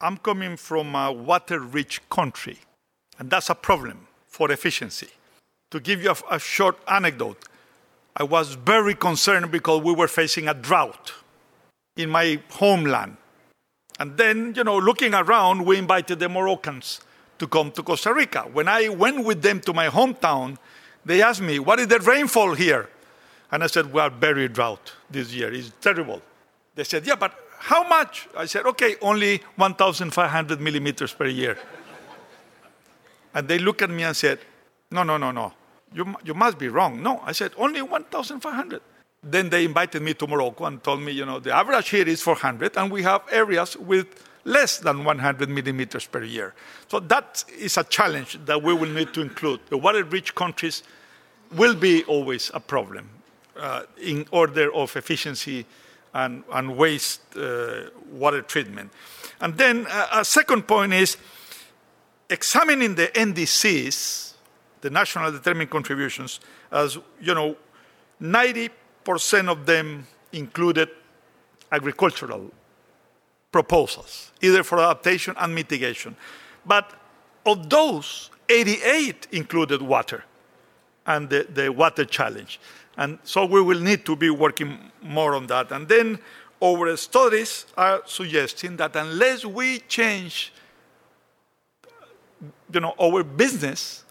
I'm coming from a water-rich country, and that's a problem for efficiency. To give you a short anecdote, I was very concerned because we were facing a drought in my homeland. And then, looking around, we invited the Moroccans to come to Costa Rica. When I went with them to my hometown, they asked me, what is the rainfall here? And I said, we are very drought this year. It's terrible. They said, yeah, but how much? I said, okay, only 1,500 millimeters per year. And they looked at me and said, no. You must be wrong. No, I said, only 1,500. Then they invited me to Morocco and told me, the average here is 400, and we have areas with less than 100 millimeters per year. So that is a challenge that we will need to include. The water-rich countries will be always a problem in order of efficiency and waste water treatment. And then a second point is examining the NDCs, the National Determined Contributions, as 90% of them included agricultural proposals, either for adaptation and mitigation. But of those, 88 included water and the water challenge. And so we will need to be working more on that. And then our studies are suggesting that unless we change our business,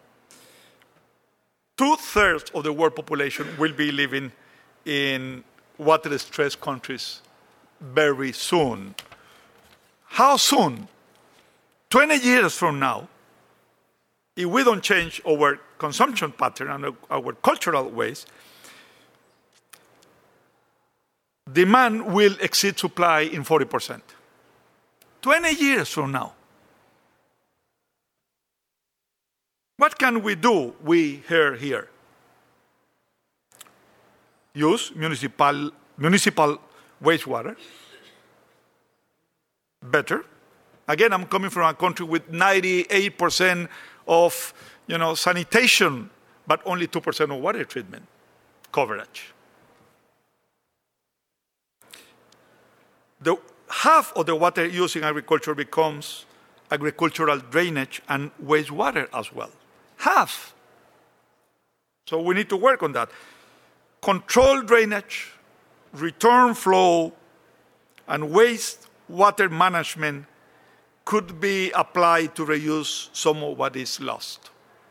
2/3 of the world population will be living in water-stressed countries very soon. How soon? 20 years from now, if we don't change our consumption pattern and our cultural ways, demand will exceed supply in 40%. 20 years from now. What can we do, we here? Use municipal wastewater better. Again, I'm coming from a country with 98% of sanitation, but only 2% of water treatment coverage. Half of the water used in agriculture becomes agricultural drainage and wastewater as well. Half. So we need to work on that. Controlled drainage, return flow, and wastewater management could be applied to reduce some of what is lost.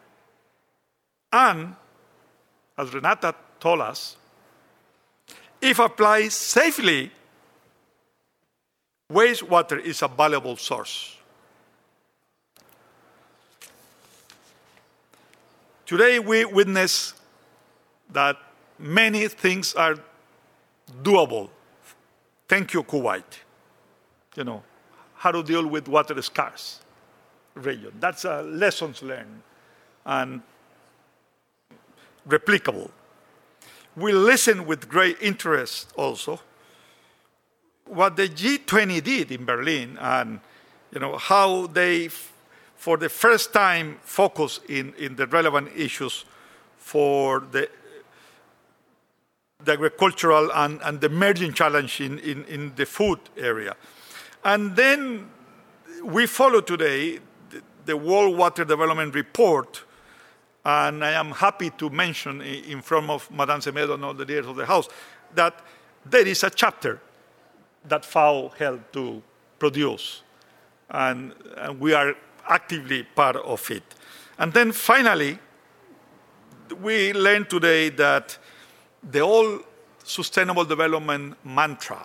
And, as Renata told us, if applied safely, wastewater is a valuable source. Today we witness that many things are doable. Thank you, Kuwait. How to deal with water scarce region. That's lessons learned and replicable. We listen with great interest also what the G20 did in Berlin and how they for the first time focus in the relevant issues for the agricultural and the emerging challenge in the food area. And then we follow today the World Water Development Report, and I am happy to mention in front of Madame Semedo and all the leaders of the House that there is a chapter that FAO helped to produce, and we are actively part of it. And then finally, we learned today that the whole sustainable development mantra,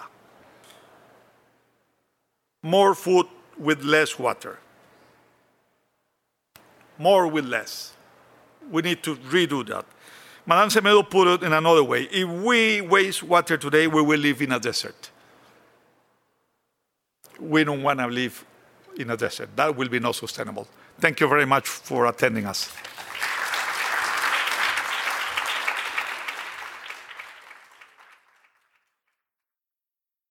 more food with less water, more with less. We need to redo that. Madame Semedo put it in another way. If we waste water today, we will live in a desert. We don't want to live in a desert. That will be not sustainable. Thank you very much for attending us.